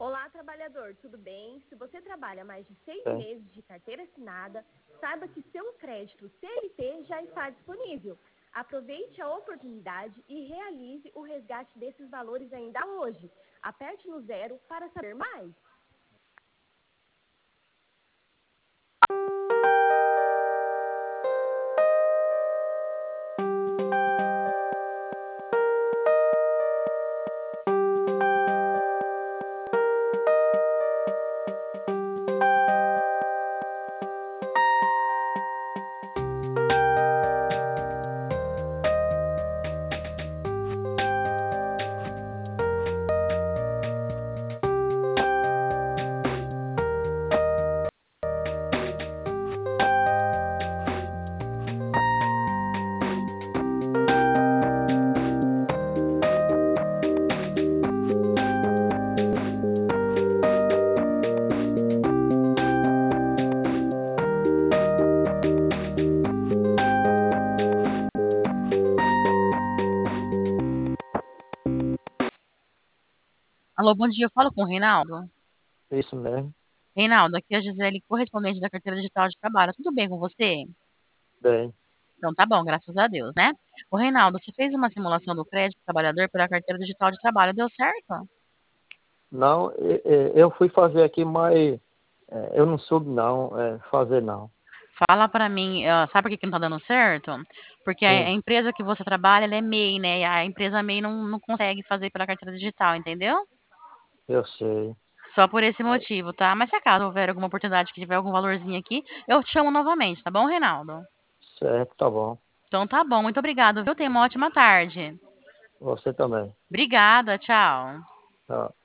Olá, trabalhador, tudo bem? Se você trabalha mais de 6 Bem, meses de carteira assinada, saiba que seu crédito CLT já está disponível. Aproveite a oportunidade e realize o resgate desses valores ainda hoje. Aperte no 0 para saber mais. Alô, bom dia, eu falo com o Reinaldo. isso mesmo. Reinaldo, aqui é a Gisele, correspondente da carteira digital de trabalho. Tudo bem com você? Bem, Então tá bom, graças a Deus, né? O Reinaldo, você fez uma simulação do crédito do trabalhador pela carteira digital de trabalho, deu certo? não, eu fui fazer aqui, mas eu não soube não fazer não. Fala pra mim, sabe por que que não tá dando certo? Porque a Sim, empresa que você trabalha, ela é MEI, né? E a empresa MEI não consegue fazer pela carteira digital, entendeu? eu sei. Só por esse motivo, tá? Mas se acaso houver alguma oportunidade que tiver algum valorzinho aqui, eu te chamo novamente, tá bom, Reinaldo? Certo, tá bom. Então tá bom, muito obrigado, viu? Tenha uma ótima tarde. Você também. Obrigada, tchau. Tá.